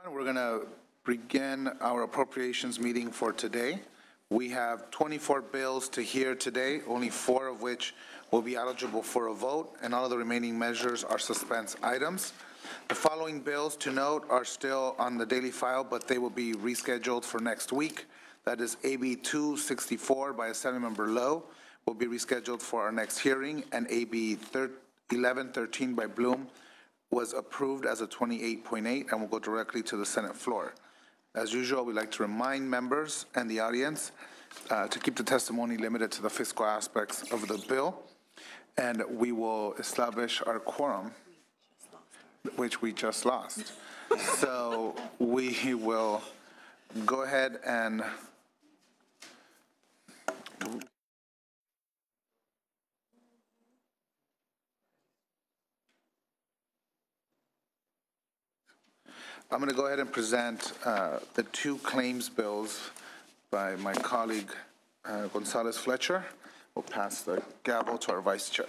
We're going to begin our appropriations meeting for today. We have 24 bills to hear today, only 4 of which will be eligible for a vote, and all of the remaining measures are suspense items. The following bills to note are still on the daily file, but they will be rescheduled for next week. That is AB 264 by Assemblymember Lowe will be rescheduled for our next hearing, and AB 1113 by Bloom was approved as a 28.8 and will go directly to the Senate floor. As usual, we'd like to remind members and the audience to keep the testimony limited to the fiscal aspects of the bill, and we will establish our quorum, which we just lost. So we will go ahead and I'm going to go ahead and present the 2 claims bills by my colleague Gonzalez Fletcher. We'll pass the gavel to our vice chair.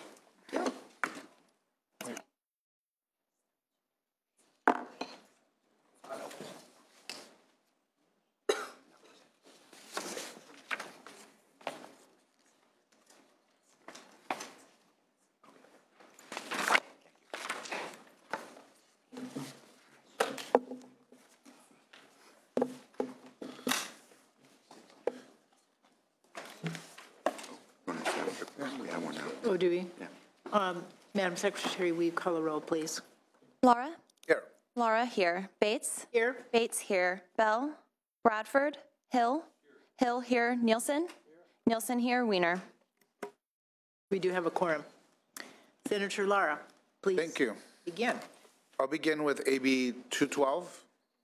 Oh, do we? Yeah. Madam Secretary, will you call a roll, please? Laura? Here. Laura, here. Bates? Here. Bates, here. Bell? Bradford? Hill? Hill, here. Nielsen? Nielsen, here. Weiner? We do have a quorum. Senator Lara, please. Thank you. Begin. I'll begin with AB 212.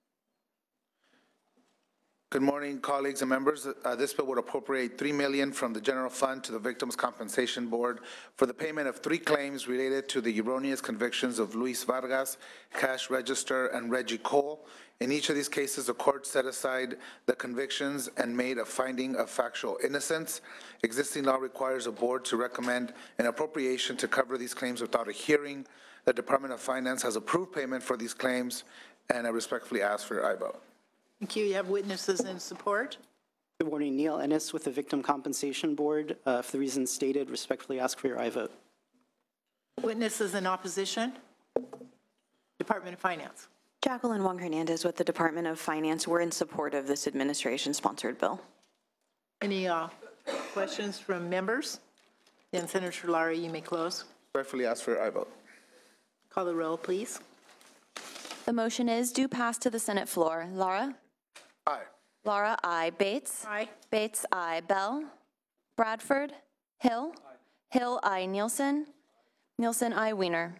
Good morning, colleagues and members. This bill would appropriate $3 million from the general fund to the Victims' Compensation Board for the payment of 3 claims related to the erroneous convictions of Luis Vargas, Cash Register, and Reggie Cole. In each of these cases, the court set aside the convictions and made a finding of factual innocence. Existing law requires a board to recommend an appropriation to cover these claims without a hearing. The Department of Finance has approved payment for these claims, and I respectfully ask for your aye vote. Thank you. You have witnesses in support. Good morning. Neil Ennis with the Victim Compensation Board. For the reasons stated, respectfully ask for your aye vote. Witnesses in opposition. Department of Finance. Jacqueline Wong Hernandez with the Department of Finance. We're in support of this administration-sponsored bill. Any questions from members? Then Senator Lara, you may close. Respectfully ask for your aye vote. Call the roll, please. The motion is due pass to the Senate floor. Laura? Aye. Laura, aye. Bates? Aye. Bates, aye. Bell? Bradford? Hill? Aye. Hill, aye. Nielsen? Nielsen, aye. Weiner?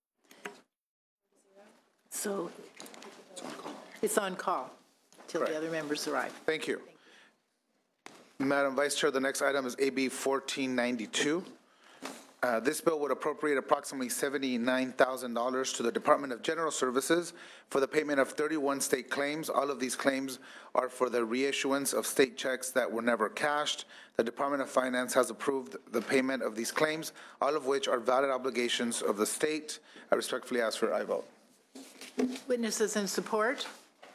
So it's on call till Correct. the other members arrive. Thank you. Madam Vice Chair, the next item is AB 1492. This bill would appropriate approximately $79,000 to the Department of General Services for the payment of 31 state claims. All of these claims are for the reissuance of state checks that were never cashed. The Department of Finance has approved the payment of these claims, all of which are valid obligations of the state. I respectfully ask for aye vote. Witnesses in support.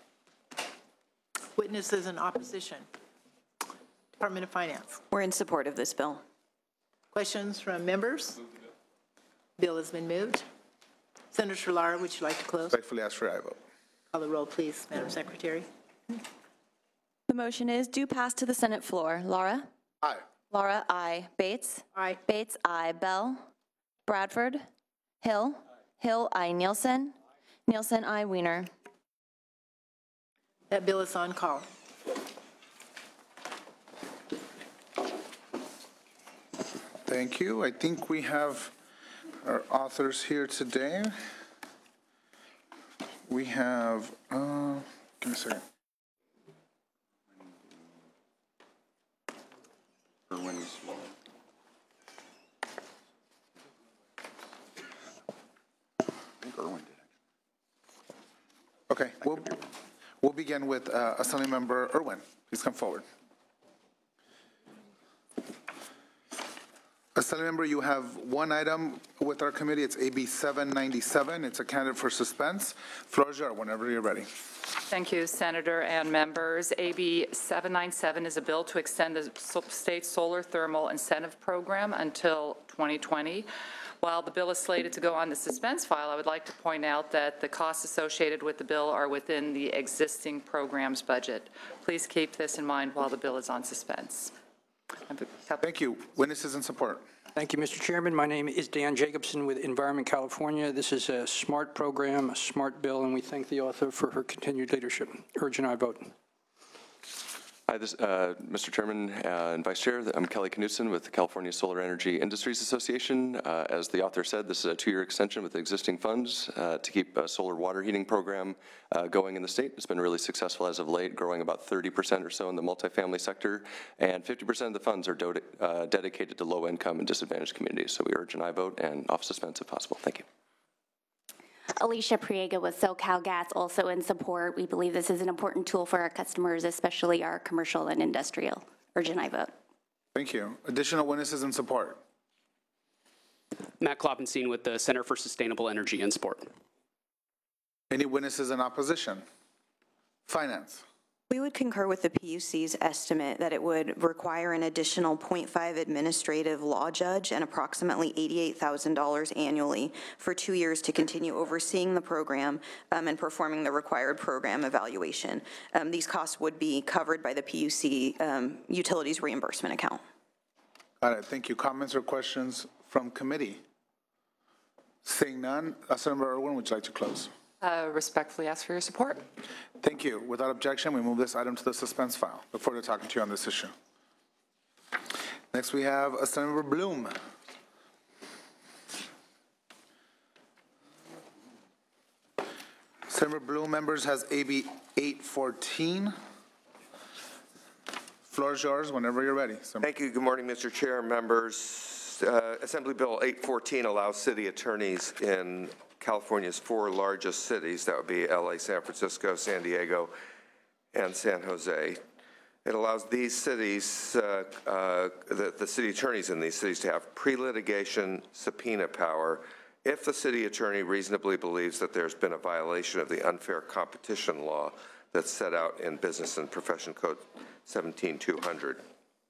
Witnesses in opposition. Department of Finance. We're in support of this bill. Questions from members? Bill has been moved. Senator Lara, would you like to close? Respectfully ask for aye vote. Call the roll, please, Madam Secretary. The motion is due pass to the Senate floor. Laura? Aye. Laura, aye. Bates? Aye. Bates, aye. Bell? Bradford? Hill? Hill, aye. Nielsen? Nielsen, aye. Weiner? That bill is on call. Thank you. I think we have our authors here today. We have, give me a second. Okay, we'll begin with Assemblymember Irwin. Please come forward. Assemblymember, you have one item with our committee. It's AB 797. It's a candidate for suspense. Floor is yours whenever you're ready. Thank you, Senator and members. AB 797 is a bill to extend the state solar thermal incentive program until 2020. While the bill is slated to go on the suspense file, I would like to point out that the costs associated with the bill are within the existing program's budget. Please keep this in mind while the bill is on suspense. Thank you. Witnesses in support. Thank you, Mr. Chairman. My name is Dan Jacobson with Environment California. This is a smart program, a smart bill, and we thank the author for her continued leadership. Urge and I vote. Hi, Mr. Chairman and Vice Chair. I'm Kelly Knudsen with the California Solar Energy Industries Association. As the author said, this is a 2-year extension with existing funds to keep a solar water heating program going in the state. It's been really successful as of late, growing about 30% or so in the multifamily sector, and 50% of the funds are dedicated to low-income and disadvantaged communities. So we urge an aye vote and off suspense if possible. Thank you. Alicia Priega with SoCal Gas, also in support. We believe this is an important tool for our customers, especially our commercial and industrial. Urge and I vote. Thank you. Additional witnesses in support. Matt Kloppenstein with the Center for Sustainable Energy in support. Any witnesses in opposition? Finance. We would concur with the PUC's estimate that it would require an additional 0.5 administrative law judge and approximately $88,000 annually for 2 years to continue overseeing the program and performing the required program evaluation. These costs would be covered by the PUC utilities reimbursement account. Got it. Thank you. Comments or questions from committee? Seeing none, Assemblymember Irwin, would you like to close? Respectfully ask for your support. Thank you. Without objection, we move this item to the suspense file. Look forward to talking to you on this issue. Next, we have Assemblymember Bloom. Assemblymember Bloom, members, has AB 814. Floor is yours whenever you're ready. Thank you. Good morning, Mr. Chair, members. Assembly Bill 814 allows city attorneys in California's 4 largest cities, that would be LA, San Francisco, San Diego, and San Jose. It allows these cities, the city attorneys in these cities to have pre-litigation subpoena power if the city attorney reasonably believes that there's been a violation of the unfair competition law that's set out in Business and Profession Code 17200.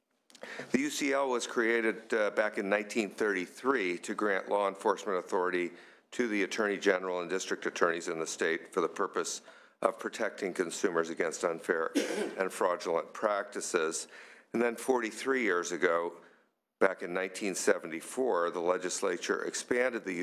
The UCL was created back in 1933 to grant law enforcement authority to the Attorney General and district attorneys in the state for the purpose of protecting consumers against unfair and fraudulent practices. And then 43 years ago, back in 1974, the legislature expanded the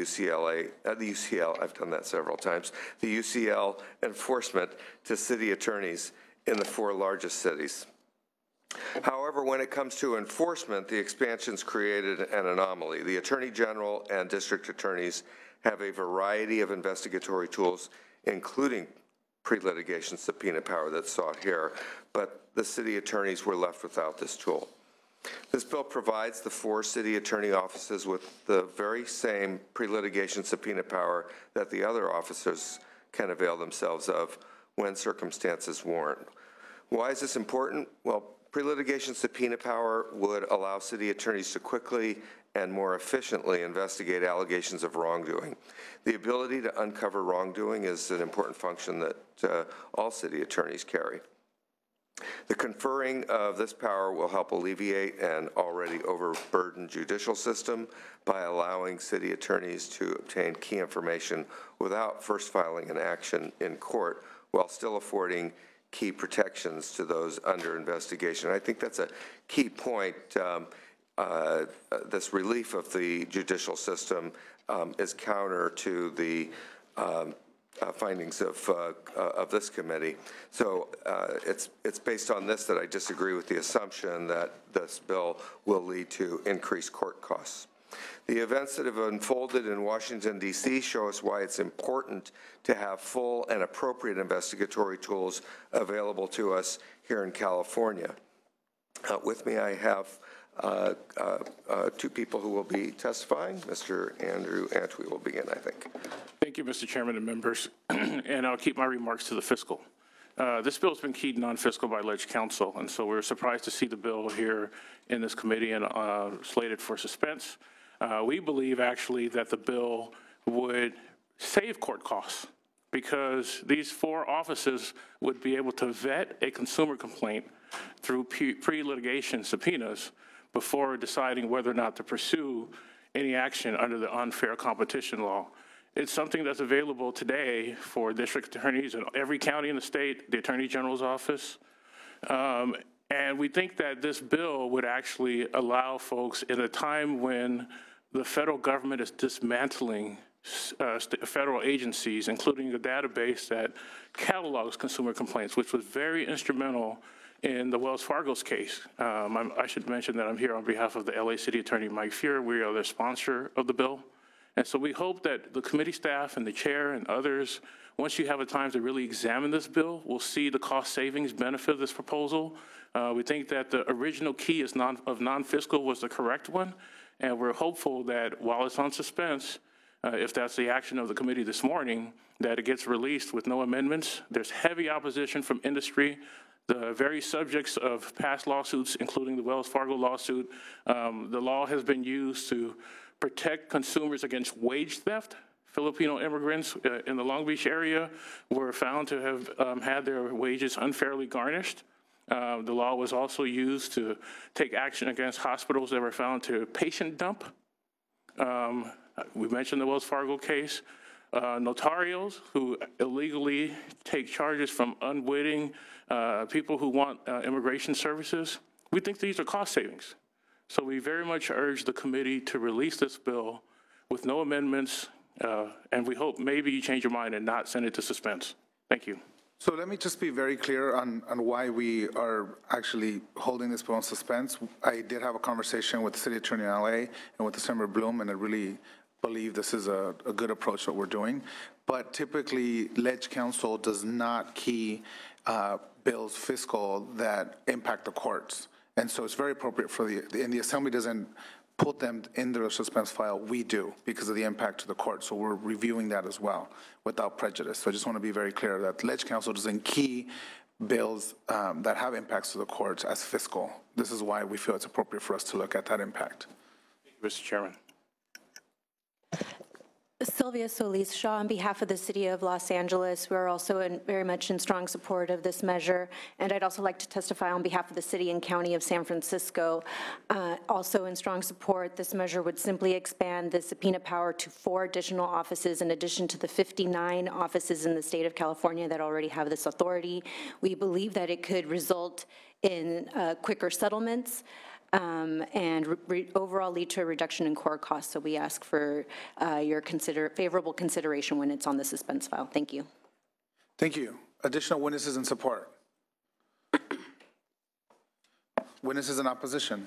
UCL, I've done that several times, the UCL enforcement to city attorneys in the 4 largest cities. However, when it comes to enforcement, the expansions created an anomaly. The Attorney General and district attorneys have a variety of investigatory tools, including pre-litigation subpoena power that's sought here, but the city attorneys were left without this tool. This bill provides the 4 city attorney offices with the very same pre-litigation subpoena power that the other officers can avail themselves of when circumstances warrant. Why is this important? Well, pre-litigation subpoena power would allow city attorneys to quickly and more efficiently investigate allegations of wrongdoing. The ability to uncover wrongdoing is an important function that all city attorneys carry. The conferring of this power will help alleviate an already overburdened judicial system by allowing city attorneys to obtain key information without first filing an action in court, while still affording key protections to those under investigation. I think that's a key point. This relief of the judicial system is counter to the findings of this committee. So it's based on this that I disagree with the assumption that this bill will lead to increased court costs. The events that have unfolded in Washington, D.C. show us why it's important to have full and appropriate investigatory tools available to us here in California. With me, I have 2 people who will be testifying. Mr. Andrew Antwi will begin, I think. Thank you, Mr. Chairman and members, and I'll keep my remarks to the fiscal. This bill's been keyed non-fiscal by Ledge Council, and so we're surprised to see the bill here in this committee and slated for suspense. We believe actually that the bill would save court costs because these 4 offices would be able to vet a consumer complaint through pre-litigation subpoenas before deciding whether or not to pursue any action under the unfair competition law. It's something that's available today for district attorneys in every county in the state, the Attorney General's office. And we think that this bill would actually allow folks in a time when the federal government is dismantling federal agencies, including the database that catalogs consumer complaints, which was very instrumental in the Wells Fargo's case. I should mention that I'm here on behalf of the LA City Attorney Mike Fuhrer. We are the sponsor of the bill. And so we hope that the committee staff and the chair and others, once you have a time to really examine this bill, will see the cost savings benefit of this proposal. We think that the original key of non-fiscal was the correct one, and we're hopeful that while it's on suspense, if that's the action of the committee this morning, that it gets released with no amendments. There's heavy opposition from industry. The very subjects of past lawsuits, including the Wells Fargo lawsuit, the law has been used to protect consumers against wage theft. Filipino immigrants in the Long Beach area were found to have had their wages unfairly garnished. The law was also used to take action against hospitals that were found to patient dump. We mentioned the Wells Fargo case. Notarios who illegally take charges from unwitting people who want immigration services. We think these are cost savings. So we very much urge the committee to release this bill with no amendments, and we hope maybe you change your mind and not send it to suspense. Thank you. So let me just be very clear on why we are actually holding this bill in suspense. I did have a conversation with the city attorney in LA and with Senator Bloom, and I really believe this is a good approach that we're doing. But typically, Ledge Council does not key bills fiscal that impact the courts. And so it's very appropriate for and the Assembly doesn't put them in their suspense file. We do because of the impact to the court. So we're reviewing that as well without prejudice. So I just want to be very clear that Ledge Council doesn't key bills that have impacts to the courts as fiscal. This is why we feel it's appropriate for us to look at that impact. Thank you, Mr. Chairman. Sylvia Solis-Shaw on behalf of the City of Los Angeles. We're also very much in strong support of this measure, and I'd also like to testify on behalf of the City and County of San Francisco. Also in strong support, this measure would simply expand the subpoena power to 4 additional offices in addition to the 59 offices in the state of California that already have this authority. We believe that it could result in quicker settlements, and overall lead to a reduction in core costs. So we ask for your favorable consideration when it's on the suspense file. Thank you. Thank you. Additional witnesses in support. Witnesses in opposition.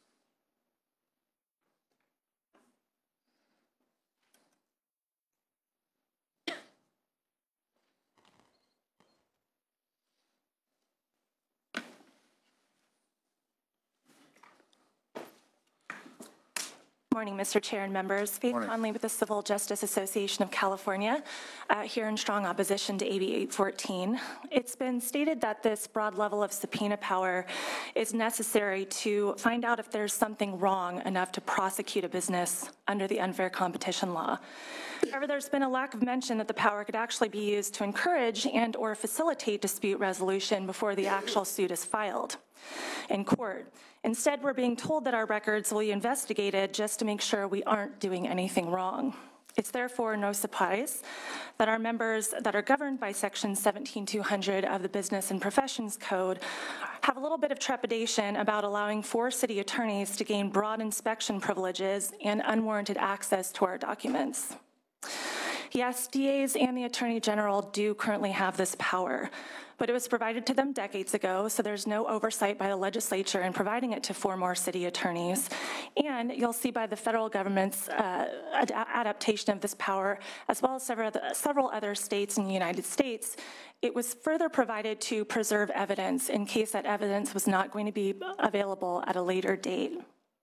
Morning, Mr. Chair and members. Faith Conley with the Civil Justice Association of California, here in strong opposition to AB 814. It's been stated that this broad level of subpoena power is necessary to find out if there's something wrong enough to prosecute a business under the unfair competition law. However, there's been a lack of mention that the power could actually be used to encourage and or facilitate dispute resolution before the actual suit is filed in court. Instead, we're being told that our records will be investigated just to make sure we aren't doing anything wrong. It's therefore no surprise that our members that are governed by Section 17200 of the Business and Professions Code have a little bit of trepidation about allowing 4 city attorneys to gain broad inspection privileges and unwarranted access to our documents. Yes, DAs and the Attorney General do currently have this power, but it was provided to them decades ago, so there's no oversight by the legislature in providing it to 4 more city attorneys. And you'll see by the federal government's adaptation of this power, as well as several other states in the United States, it was further provided to preserve evidence in case that evidence was not going to be available at a later date.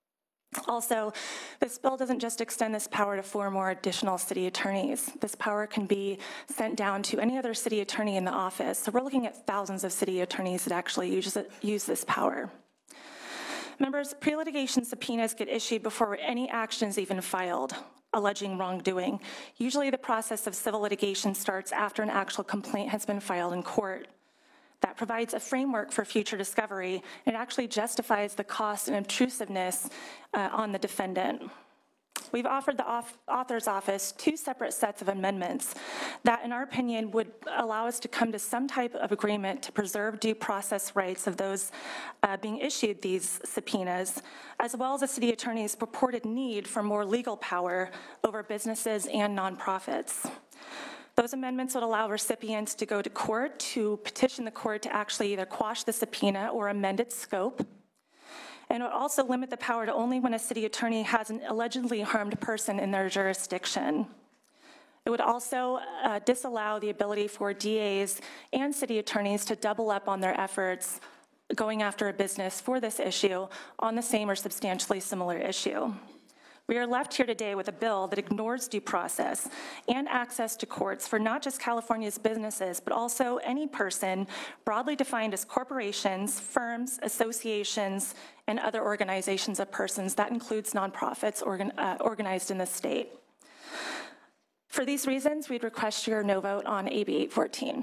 Also, this bill doesn't just extend this power to 4 more additional city attorneys. This power can be sent down to any other city attorney in the office. So we're looking at thousands of city attorneys that actually use this power. Members, pre-litigation subpoenas get issued before any action is even filed alleging wrongdoing. Usually the process of civil litigation starts after an actual complaint has been filed in court. That provides a framework for future discovery. It actually justifies the cost and intrusiveness on the defendant. We've offered the author's office 2 separate sets of amendments that, in our opinion, would allow us to come to some type of agreement to preserve due process rights of those being issued these subpoenas, as well as the city attorney's purported need for more legal power over businesses and nonprofits. Those amendments would allow recipients to go to court to petition the court to actually either quash the subpoena or amend its scope. And it would also limit the power to only when a city attorney has an allegedly harmed person in their jurisdiction. It would also disallow the ability for DAs and city attorneys to double up on their efforts going after a business for this issue on the same or substantially similar issue. We are left here today with a bill that ignores due process and access to courts for not just California's businesses, but also any person broadly defined as corporations, firms, associations, and other organizations of persons. That includes nonprofits organized in the state. For these reasons, we'd request your no vote on AB 814.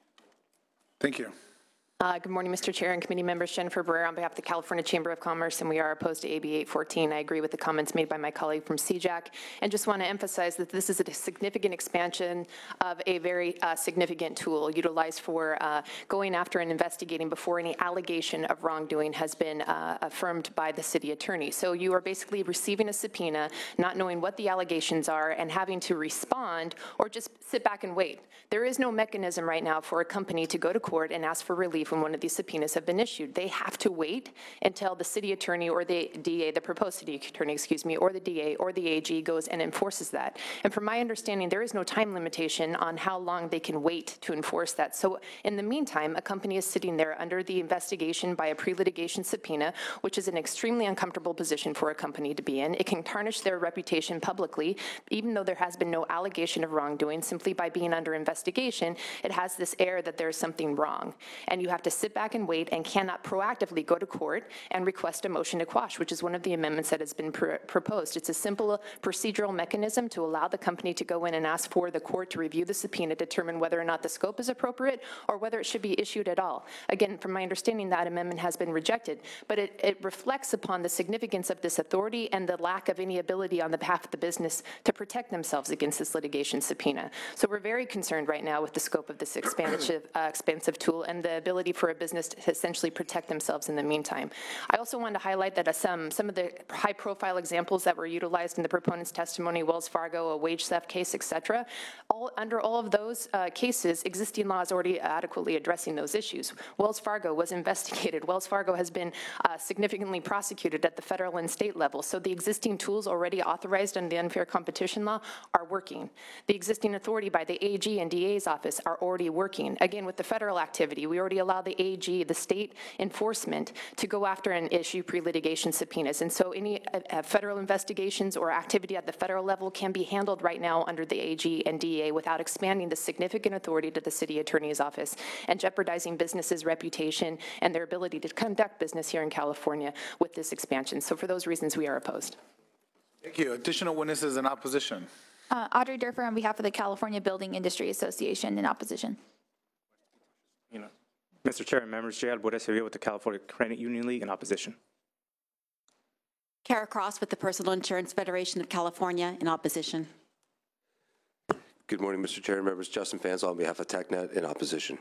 Thank you. Good morning, Mr. Chair and committee members. Jennifer Barrera on behalf of the California Chamber of Commerce, and we are opposed to AB 814. I agree with the comments made by my colleague from CJAC, and just want to emphasize that this is a significant expansion of a very significant tool utilized for going after and investigating before any allegation of wrongdoing has been affirmed by the city attorney. So you are basically receiving a subpoena, not knowing what the allegations are, and having to respond or just sit back and wait. There is no mechanism right now for a company to go to court and ask for relief when one of these subpoenas have been issued. They have to wait until the city attorney or the DA, the proposed city attorney, or the DA or the AG goes and enforces that. And from my understanding, there is no time limitation on how long they can wait to enforce that. So in the meantime, a company is sitting there under the investigation by a pre-litigation subpoena, which is an extremely uncomfortable position for a company to be in. It can tarnish their reputation publicly, even though there has been no allegation of wrongdoing. Simply by being under investigation, it has this air that there's something wrong. And you have to sit back and wait and cannot proactively go to court and request a motion to quash, which is one of the amendments that has been proposed. It's a simple procedural mechanism to allow the company to go in and ask for the court to review the subpoena, determine whether or not the scope is appropriate or whether it should be issued at all. Again, from my understanding, that amendment has been rejected, but it reflects upon the significance of this authority and the lack of any ability on the behalf of the business to protect themselves against this litigation subpoena. So we're very concerned right now with the scope of this expansive tool and the ability for a business to essentially protect themselves in the meantime. I also wanted to highlight that some of the high-profile examples that were utilized in the proponent's testimony, Wells Fargo, a wage theft case, et cetera, under all of those cases, existing law is already adequately addressing those issues. Wells Fargo was investigated. Wells Fargo has been significantly prosecuted at the federal and state level, so the existing tools already authorized under the unfair competition law are working. The existing authority by the AG and DA's office are already working. Again, with the federal activity, we already allow the AG, the state enforcement, to go after and issue pre-litigation subpoenas. And so any federal investigations or activity at the federal level can be handled right now under the AG and DA without expanding the significant authority to the city attorney's office and jeopardizing businesses' reputation and their ability to conduct business here in California with this expansion. So for those reasons, we are opposed. Thank you. Additional witnesses in opposition. Audrey Durfer on behalf of the California Building Industry Association in opposition. Mr. Chair and members, J. Albuera Sevilla with the California Credit Union League in opposition. Kara Cross with the Personal Insurance Federation of California in opposition. Good morning, Mr. Chair and members. Justin Fansel on behalf of TechNet in opposition.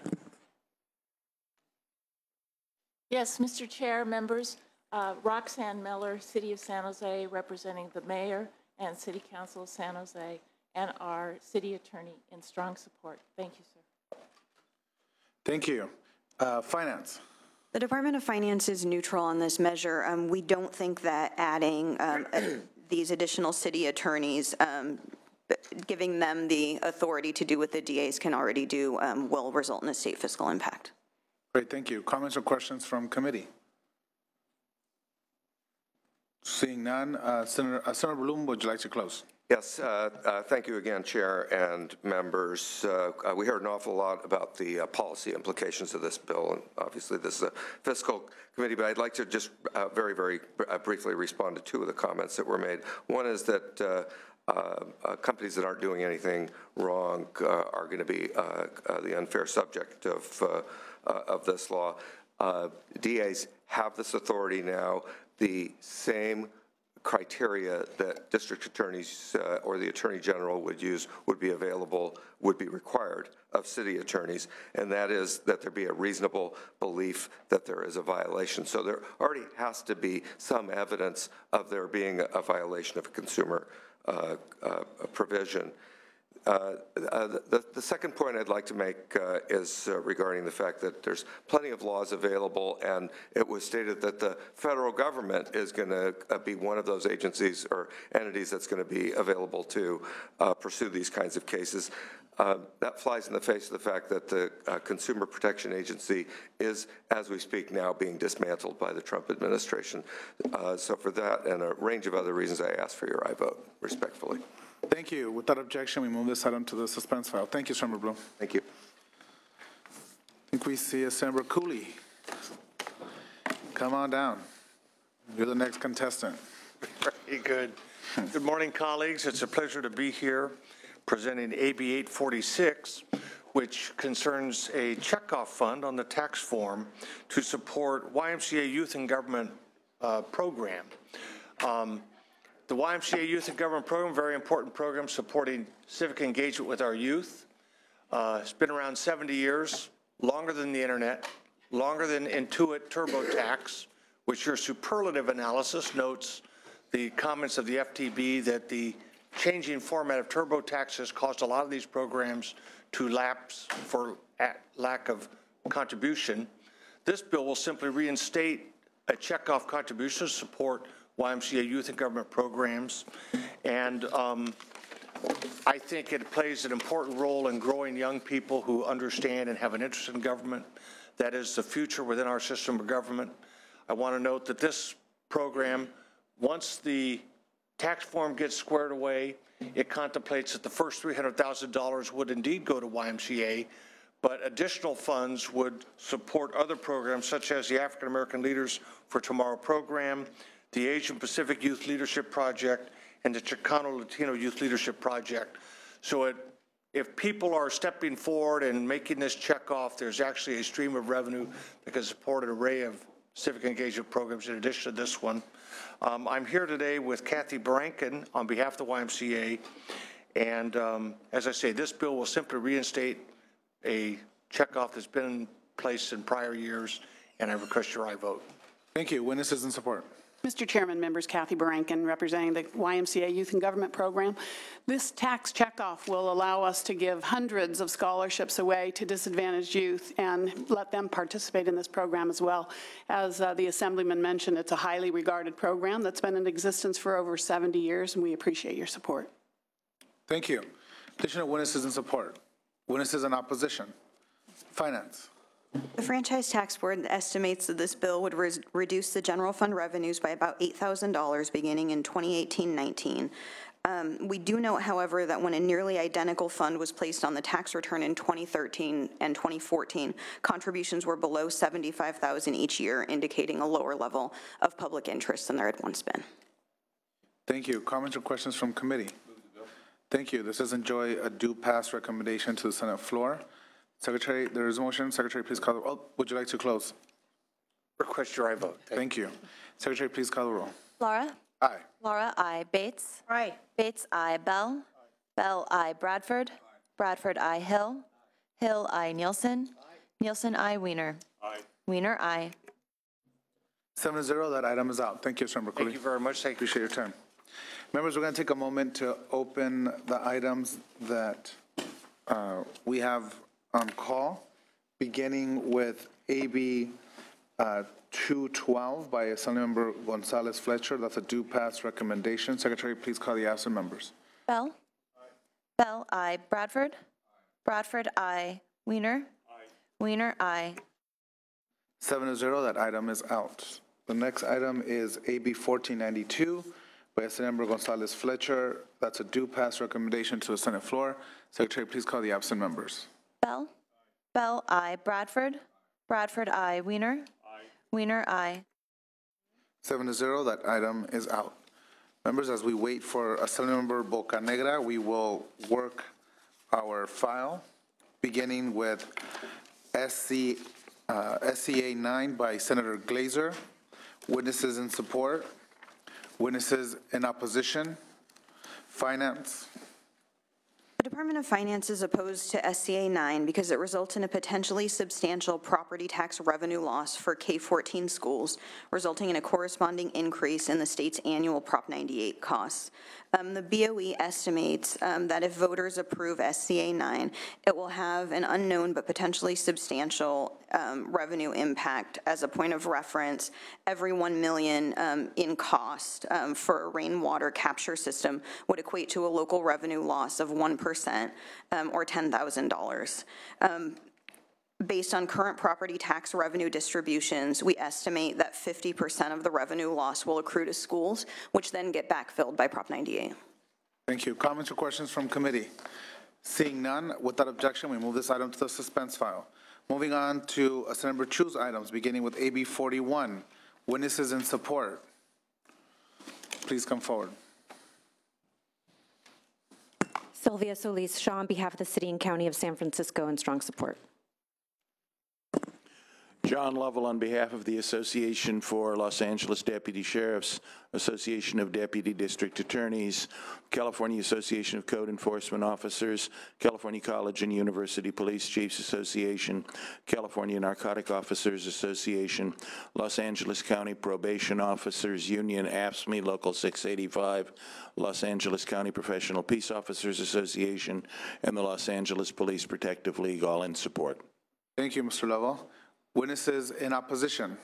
Yes, Mr. Chair, members, Roxanne Miller, City of San Jose, representing the mayor and City Council of San Jose, and our city attorney in strong support. Thank you, sir. Thank you. Finance. The Department of Finance is neutral on this measure. We don't think that adding these additional city attorneys, giving them the authority to do what the DAs can already do, will result in a state fiscal impact. Great, thank you. Comments or questions from committee? Seeing none, Senator Bloom, would you like to close? Yes, thank you again, Chair and members. We heard an awful lot about the policy implications of this bill, and obviously this is a fiscal committee, but I'd like to just very, very briefly respond to two of the comments that were made. One is that companies that aren't doing anything wrong are going to be the unfair subject of this law. DAs have this authority now. The same criteria that district attorneys or the attorney general would use would be available, would be required of city attorneys, and that is that there be a reasonable belief that there is a violation. So there already has to be some evidence of there being a violation of a consumer provision. The second point I'd like to make is regarding the fact that there's plenty of laws available, and it was stated that the federal government is going to be one of those agencies or entities that's going to be available to pursue these kinds of cases. That flies in the face of the fact that the Consumer Protection Agency is, as we speak now, being dismantled by the Trump administration. So for that and a range of other reasons, I ask for your aye vote, respectfully. Thank you. Without objection, we move this item to the suspense file. Thank you, Senator Bloom. Thank you. I think we see Senator Cooley. Come on down. You're the next contestant. Very good. Good morning, colleagues. It's a pleasure to be here presenting AB 846, which concerns a checkoff fund on the tax form to support YMCA Youth and Government program. The YMCA Youth and Government Program, very important program supporting civic engagement with our youth. It's been around 70 years, longer than the internet, longer than Intuit TurboTax, which your superlative analysis notes the comments of the FTB that the changing format of TurboTax has caused a lot of these programs to lapse for lack of contribution. This bill will simply reinstate a checkoff contribution to support YMCA Youth and Government programs, and I think it plays an important role in growing young people who understand and have an interest in government. That is the future within our system of government. I want to note that this program, once the tax form gets squared away, it contemplates that the first $300,000 would indeed go to YMCA, but additional funds would support other programs such as the African American Leaders for Tomorrow program, the Asian Pacific Youth Leadership Project, and the Chicano Latino Youth Leadership Project. So if people are stepping forward and making this check off, there's actually a stream of revenue that can support an array of civic engagement programs in addition to this one. I'm here today with Kathy Branken on behalf of the YMCA, and as I say, this bill will simply reinstate a checkoff that's been in place in prior years, and I request your aye vote. Thank you. Witnesses in support. Mr. Chairman, members, Kathy Barankin, representing the YMCA Youth and Government Program. This tax checkoff will allow us to give hundreds of scholarships away to disadvantaged youth and let them participate in this program as well. As the Assemblyman mentioned, it's a highly regarded program that's been in existence for over 70 years, and we appreciate your support. Thank you. Additional witnesses in support. Witnesses in opposition. Finance. The Franchise Tax Board estimates that this bill would reduce the general fund revenues by about $8,000 beginning in 2018-19. We do note, however, that when a nearly identical fund was placed on the tax return in 2013 and 2014, contributions were below $75,000 each year, indicating a lower level of public interest than there had once been. Thank you. Comments or questions from committee? Thank you. This does enjoy a due pass recommendation to the Senate floor. Secretary, there is a motion. Secretary, please call the roll. Oh, would you like to close? Request your aye vote. Thank you. Secretary, please call the roll. Laura? Aye. Laura, aye. Bates? Aye. Bates, aye. Bell? Bell, aye. Bradford? Bradford, aye. Hill? Hill, aye. Nielsen? Nielsen, aye. Wiener? Aye. Wiener, aye. 7-0, that item is out. Thank you, Senator Cooley. Thank you very much. Thank you. Appreciate your time. Members, we're going to take a moment to open the items that we have on call, beginning with AB 212 by Assemblymember Gonzalez Fletcher. That's a due pass recommendation. Secretary, please call the absent members. Bell? Aye. Bell, aye. Bradford? Aye. Bradford, aye. Wiener? Aye. Wiener, aye. 7-0, that item is out. The next item is AB 1492 by Assemblymember Gonzalez Fletcher. That's a due pass recommendation to the Senate floor. Secretary, please call the absent members. Bell? Bell, aye. Bradford? Bradford, aye. Weiner? Weiner, aye. 7-0, that item is out. Members, as we wait for Assemblymember Bocanegra, we will work our file, beginning with SCA 9 by Senator Glazer. Witnesses in support. Witnesses in opposition. Finance. The Department of Finance is opposed to SCA 9 because it results in a potentially substantial property tax revenue loss for K-14 schools, resulting in a corresponding increase in the state's annual Prop 98 costs. The BOE estimates that if voters approve SCA 9, it will have an unknown but potentially substantial revenue impact. As a point of reference, every $1 million in cost for a rainwater capture system would equate to a local revenue loss of 1% or $10,000. Based on current property tax revenue distributions, we estimate that 50% of the revenue loss will accrue to schools, which then get backfilled by Prop 98. Thank you. Comments or questions from committee? Seeing none, without objection, we move this item to the suspense file. Moving on to Assemblymember Chu's items, beginning with AB 41. Witnesses in support. Please come forward. Sylvia Solis Shaw on behalf of the City and County of San Francisco in strong support. John Lovell on behalf of the Association for Los Angeles Deputy Sheriffs, Association of Deputy District Attorneys, California Association of Code Enforcement Officers, California College and University Police Chiefs Association, California Narcotic Officers Association, Los Angeles County Probation Officers Union, AFSCME Local 685, Los Angeles County Professional Peace Officers Association, and the Los Angeles Police Protective League, all in support. Thank you, Mr. Lovell. Witnesses in opposition.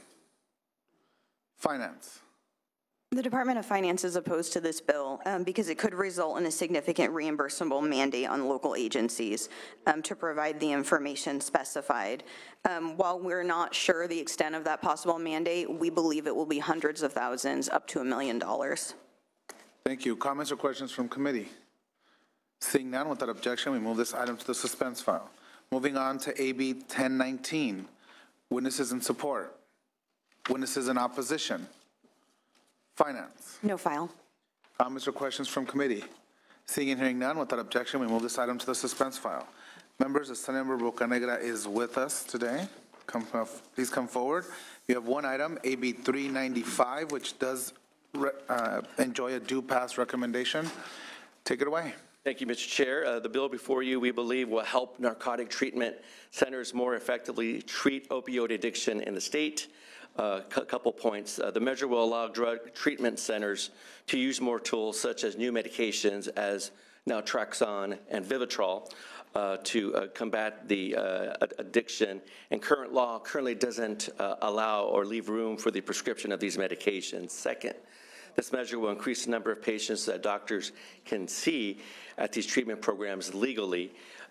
Finance. The Department of Finance is opposed to this bill because it could result in a significant reimbursable mandate on local agencies to provide the information specified. While we're not sure the extent of that possible mandate, we believe it will be hundreds of thousands up to $1 million. Thank you. Comments or questions from committee? Seeing none, without objection, we move this item to the suspense file. Moving on to AB 1019. Witnesses in support. Witnesses in opposition. Finance. No file. Comments or questions from committee? Seeing and hearing none, without objection, we move this item to the suspense file. Members, Assemblymember Bocanegra is with us today. Please come forward. You have one item, AB 395, which does enjoy a due pass recommendation. Take it away. Thank you, Mr. Chair. The bill before you, we believe, will help narcotic treatment centers more effectively treat opioid addiction in the state. Couple points. The measure will allow drug treatment centers to use more tools such as new medications as naltrexone and Vivitrol to combat the addiction. And current law currently doesn't allow or leave room for the prescription of these medications. Second, this measure will increase the number of patients that doctors can see at these treatment programs legally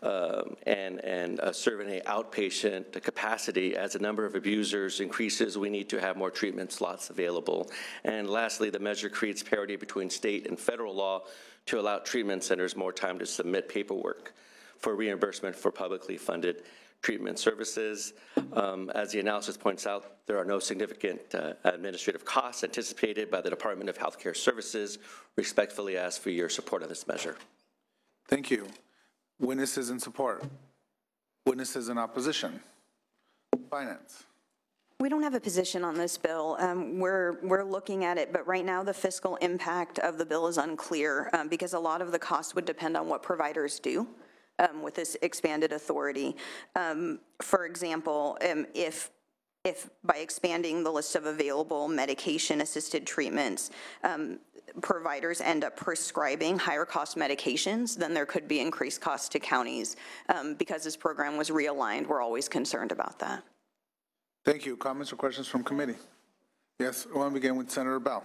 and serving an outpatient capacity. As the number of abusers increases, we need to have more treatment slots available. And lastly, the measure creates parity between state and federal law to allow treatment centers more time to submit paperwork for reimbursement for publicly funded treatment services. As the analysis points out, there are no significant administrative costs anticipated by the Department of Healthcare Services. Respectfully ask for your support of this measure. Thank you. Witnesses in support. Witnesses in opposition. Finance. We don't have a position on this bill. We're looking at it, but right now the fiscal impact of the bill is unclear because a lot of the costs would depend on what providers do with this expanded authority. For example, if by expanding the list of available medication-assisted treatments, providers end up prescribing higher cost medications, then there could be increased costs to counties. Because this program was realigned, we're always concerned about that. Thank you. Comments or questions from committee? Yes, I want to begin with Senator Bell.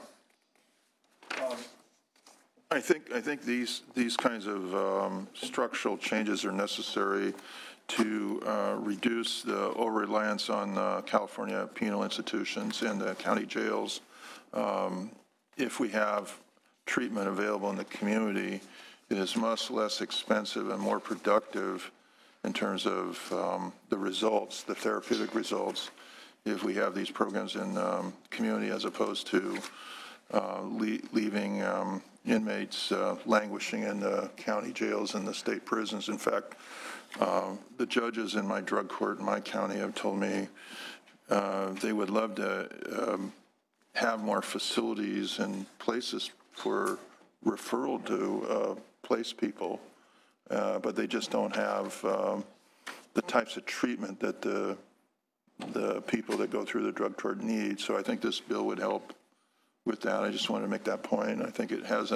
I think these kinds of structural changes are necessary to reduce the over-reliance on California penal institutions and the county jails. If we have treatment available in the community, it is much less expensive and more productive in terms of the results, the therapeutic results, if we have these programs in community as opposed to leaving inmates languishing in the county jails and the state prisons. In fact, the judges in my drug court in my county have told me they would love to have more facilities and places for referral to place people, but they just don't have the types of treatment that the people that go through the drug court need. So I think this bill would help with that. I just wanted to make that point. I think it has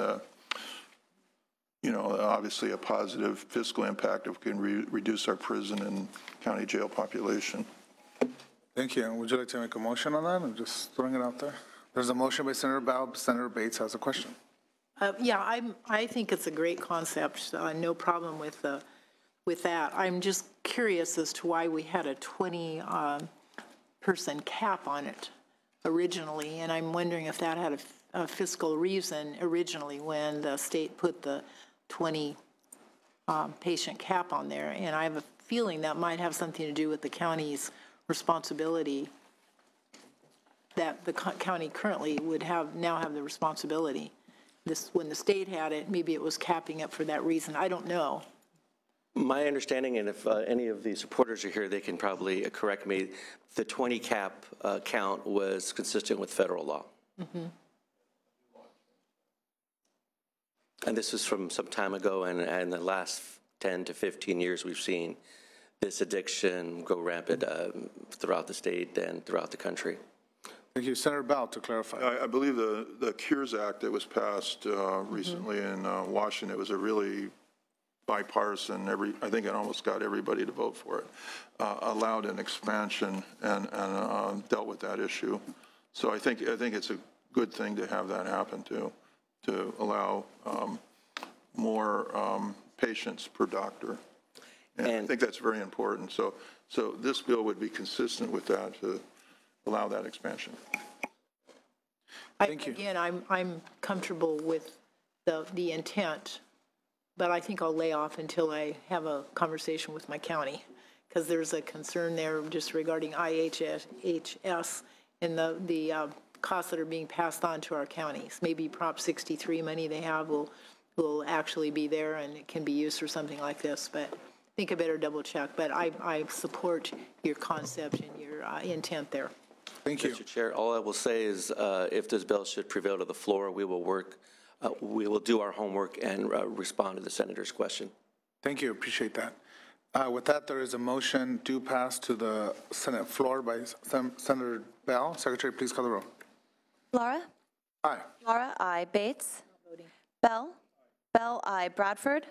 obviously a positive fiscal impact if we can reduce our prison and county jail population. Thank you. Would you like to make a motion on that? I'm just throwing it out there. There's a motion by Senator Bell. Senator Bates has a question. I think it's a great concept. No problem with that. I'm just curious as to why we had a 20-person cap on it originally, and I'm wondering if that had a fiscal reason originally when the state put the 20 patient cap on there. And I have a feeling that might have something to do with the county's responsibility, that the county currently would now have the responsibility. When the state had it, maybe it was capping it for that reason. I don't know. My understanding, and if any of the supporters are here, they can probably correct me, the 20 cap count was consistent with federal law. Mm-hmm. And this was from some time ago, and in the last 10 to 15 years, we've seen this addiction go rampant throughout the state and throughout the country. Thank you. Senator Bell, to clarify. I believe the Cures Act that was passed recently in Washington, it was a really bipartisan, I think it almost got everybody to vote for it, allowed an expansion and dealt with that issue. So I think it's a good thing to have that happen to allow more patients per doctor. And I think that's very important. So this bill would be consistent with that to allow that expansion. Thank you. Again, I'm comfortable with the intent, but I think I'll lay off until I have a conversation with my county, because there's a concern there just regarding IHS and the costs that are being passed on to our counties. Maybe Prop 63 money they have will actually be there and it can be used for something like this, but I think I better double check. But I support your concept and your intent there. Thank you. Mr. Chair, all I will say is if this bill should prevail to the floor, we will do our homework and respond to the senator's question. Thank you. Appreciate that. With that, there is a motion to pass to the Senate floor by Senator Bell. Secretary, please call the roll. Laura? Aye. Laura, aye. Bates? Bell? Bell, aye. Bradford?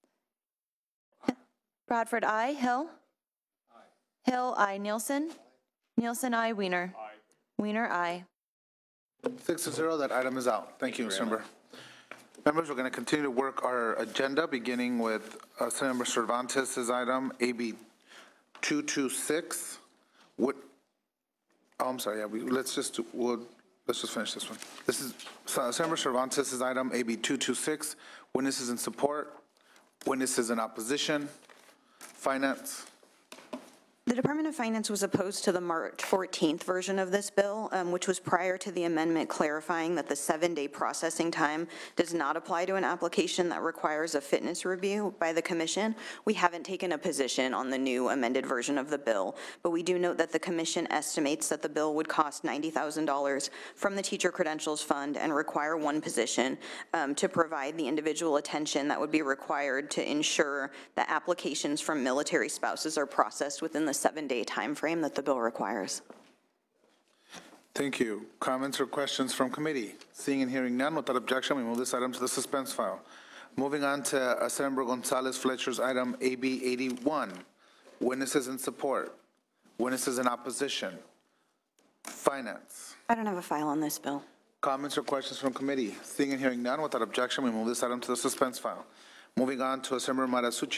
Bradford, aye. Hill? Hill, aye. Nielsen? Nielsen, aye. Wiener? Wiener, aye. 6-0, that item is out. Thank you, Mr. Member. Members, we're going to continue to work our agenda, beginning with Senator Cervantes' item, AB 226. I'm sorry, let's just finish this one. This is Senator Cervantes' item, AB 226, witnesses in support, witnesses in opposition, finance. The Department of Finance was opposed to the March 14th version of this bill, which was prior to the amendment clarifying that the 7-day processing time does not apply to an application that requires a fitness review by the commission. We haven't taken a position on the new amended version of the bill, but we do note that the commission estimates that the bill would cost $90,000 from the Teacher Credentials Fund and require one position to provide the individual attention that would be required to ensure that applications from military spouses are processed within the 7-day time frame that the bill requires. Thank you. Comments or questions from committee? Seeing and hearing none, without objection, we move this item to the suspense file. Moving on to Senator Gonzalez Fletcher's item AB 81, witnesses in support, witnesses in opposition, finance. I don't have a file on this bill. Comments or questions from committee? Seeing and hearing none, without objection, we move this item to the suspense file. Moving on to Senator Marasucci's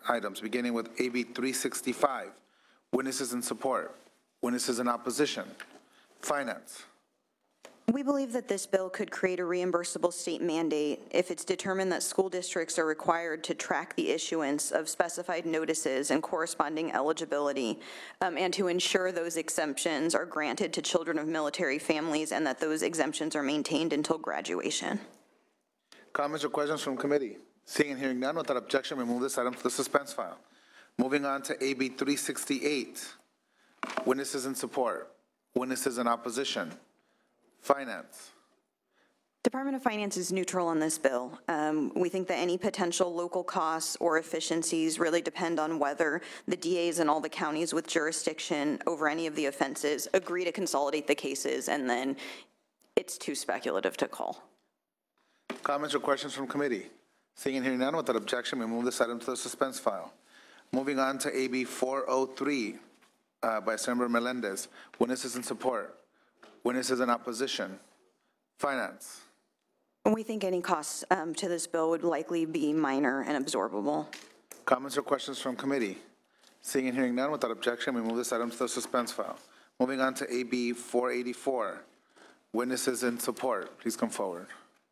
items, beginning with AB 365. Witnesses in support. Witnesses in opposition. Finance. We believe that this bill could create a reimbursable state mandate if it's determined that school districts are required to track the issuance of specified notices and corresponding eligibility, and to ensure those exemptions are granted to children of military families and that those exemptions are maintained until graduation. Comments or questions from committee? Seeing and hearing none, without objection, we move this item to the suspense file. Moving on to AB 368. Witnesses in support. Witnesses in opposition. Finance. Department of Finance is neutral on this bill. We think that any potential local costs or efficiencies really depend on whether the DAs in all the counties with jurisdiction over any of the offenses agree to consolidate the cases, and then it's too speculative to call. Comments or questions from committee? Seeing and hearing none, without objection, we move this item to the suspense file. Moving on to AB 403 by Senator Melendez. Witnesses in support. Witnesses in opposition. Finance. We think any costs to this bill would likely be minor and absorbable. Comments or questions from committee? Seeing and hearing none, without objection, we move this item to the suspense file. Moving on to AB 484. Witnesses in support. Please come forward.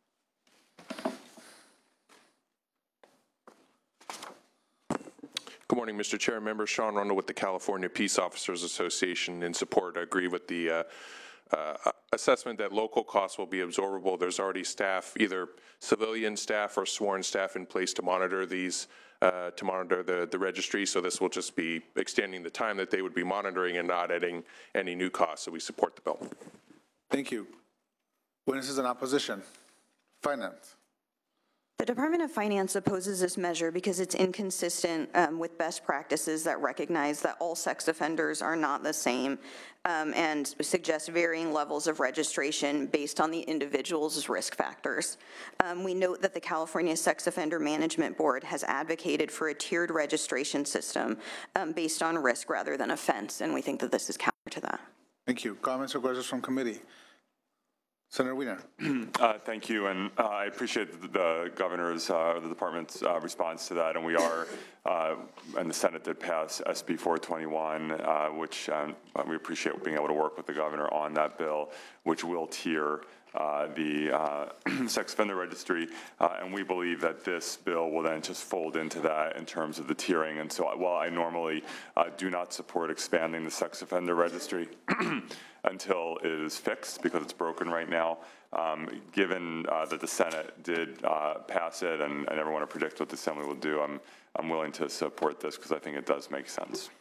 Good morning, Mr. Chair and members. Sean Rundle with the California Peace Officers Association in support. I agree with the assessment that local costs will be absorbable. There's already staff, either civilian staff or sworn staff in place to monitor these, to monitor the registry. So this will just be extending the time that they would be monitoring and not adding any new costs. So we support the bill. Thank you. Witnesses in opposition. Finance. The Department of Finance opposes this measure because it's inconsistent with best practices that recognize that all sex offenders are not the same, and suggests varying levels of registration based on the individual's risk factors. We note that the California Sex Offender Management Board has advocated for a tiered registration system based on risk rather than offense, and we think that this is counter to that. Thank you. Comments or questions from committee? Senator Wiener. Thank you, and I appreciate the governor's, the department's response to that, and we are, and the Senate did pass SB 421, which we appreciate being able to work with the governor on that bill, which will tier the sex offender registry, and we believe that this bill will then just fold into that in terms of the tiering. And so while I normally do not support expanding the sex offender registry until it is fixed because it's broken right now, given that the Senate did pass it, and I never want to predict what the Assembly will do, I'm willing to support this because I think it does make sense.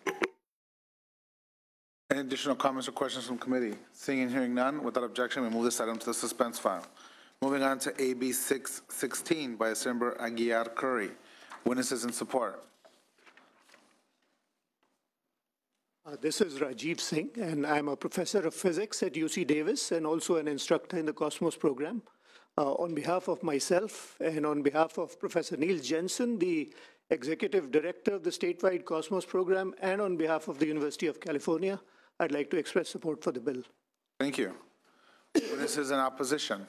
Any additional comments or questions from committee? Seeing and hearing none, without objection, we move this item to the suspense file. Moving on to AB 616 by Senator Aguilar Curry. Witnesses in support. This is Rajiv Singh, and I'm a professor of physics at UC Davis and also an instructor in the Cosmos program. On behalf of myself and on behalf of Professor Niels Jensen, the executive director of the statewide Cosmos program, and on behalf of the University of California, I'd like to express support for the bill. Thank you. Witnesses in opposition.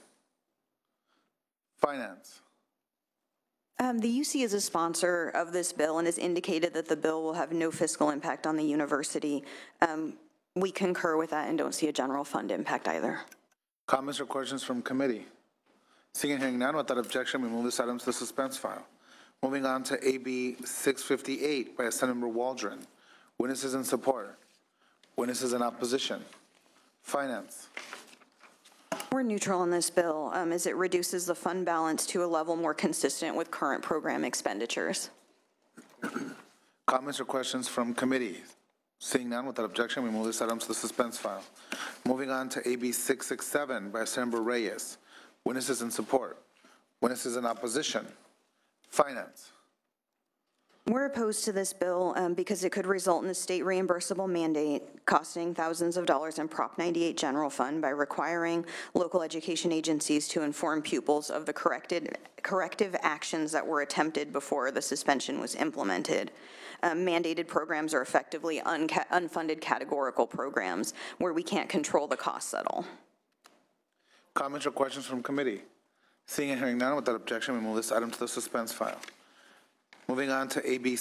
Finance. The UC is a sponsor of this bill and has indicated that the bill will have no fiscal impact on the university. We concur with that and don't see a general fund impact either. Comments or questions from committee? Seeing and hearing none, without objection, we move this item to the suspense file. Moving on to AB 658 by Senator Waldron. Witnesses in support. Witnesses in opposition. Finance. We're neutral on this bill as it reduces the fund balance to a level more consistent with current program expenditures. Comments or questions from committee? Seeing none, without objection, we move this item to the suspense file. Moving on to AB 667 by Senator Reyes. Witnesses in support. Witnesses in opposition. Finance. We're opposed to this bill because it could result in a state reimbursable mandate costing thousands of dollars in Prop 98 general fund by requiring local education agencies to inform pupils of the corrective actions that were attempted before the suspension was implemented. Mandated programs are effectively unfunded categorical programs where we can't control the costs at all. Comments or questions from committee? Seeing and hearing none, without objection, we move this item to the suspense file. Moving on to AB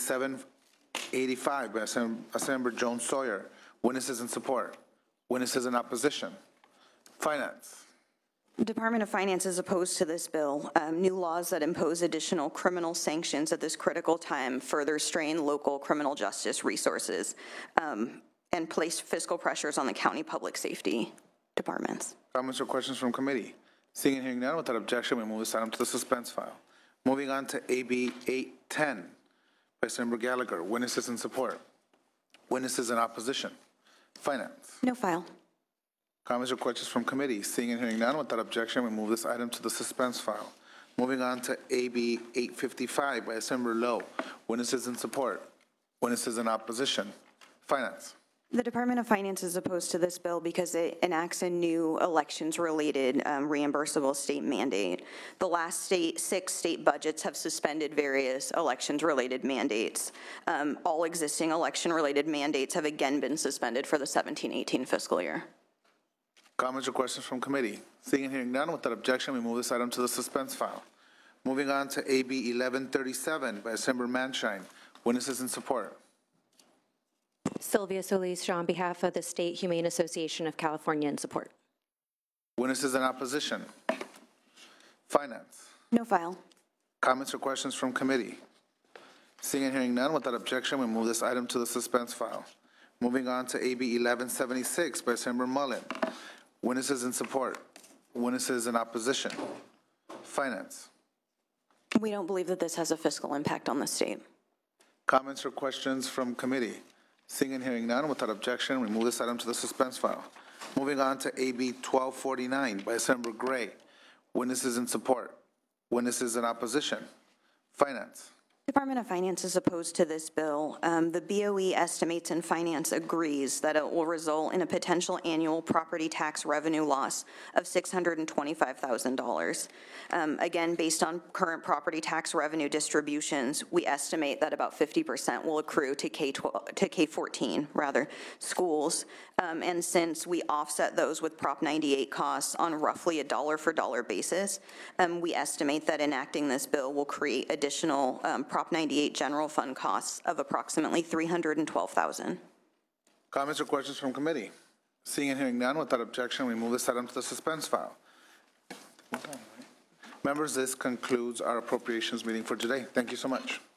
785 by Assemblymember Jones Sawyer. Witnesses in support. Witnesses in opposition. Finance. The Department of Finance is opposed to this bill. New laws that impose additional criminal sanctions at this critical time further strain local criminal justice resources and place fiscal pressures on the county public safety departments. Comments or questions from committee? Seeing and hearing none, without objection, we move this item to the suspense file. Moving on to AB 810 by Senator Gallagher. Witnesses in support. Witnesses in opposition. Finance. No file. Comments or questions from committee? Seeing and hearing none, without objection, we move this item to the suspense file. Moving on to AB 855 by Senator Lowe. Witnesses in support. Witnesses in opposition. Finance. The Department of Finance is opposed to this bill because it enacts a new elections-related reimbursable state mandate. The last six state budgets have suspended various elections-related mandates. All existing election-related mandates have again been suspended for the 17-18 fiscal year. Comments or questions from committee? Seeing and hearing none, without objection, we move this item to the suspense file. Moving on to AB 1137 by Senator Manshine. Witnesses in support. Sylvia Solis Shaw on behalf of the State Humane Association of California in support. Witnesses in opposition. Finance. No file. Comments or questions from committee? Seeing and hearing none, without objection, we move this item to the suspense file. Moving on to AB 1176 by Senator Mullen. Witnesses in support. Witnesses in opposition. Finance. We don't believe that this has a fiscal impact on the state. Comments or questions from committee? Seeing and hearing none, without objection, we move this item to the suspense file. Moving on to AB 1249 by Senator Gray. Witnesses in support. Witnesses in opposition. Finance. Department of Finance is opposed to this bill. The BOE estimates and finance agrees that it will result in a potential annual property tax revenue loss of $625,000. Again, based on current property tax revenue distributions, we estimate that about 50% will accrue to K-14 schools. And since we offset those with Prop 98 costs on roughly a dollar-for-dollar basis, we estimate that enacting this bill will create additional Prop 98 general fund costs of approximately $312,000. Comments or questions from committee? Seeing and hearing none, without objection, we move this item to the suspense file. Members, this concludes our appropriations meeting for today. Thank you so much.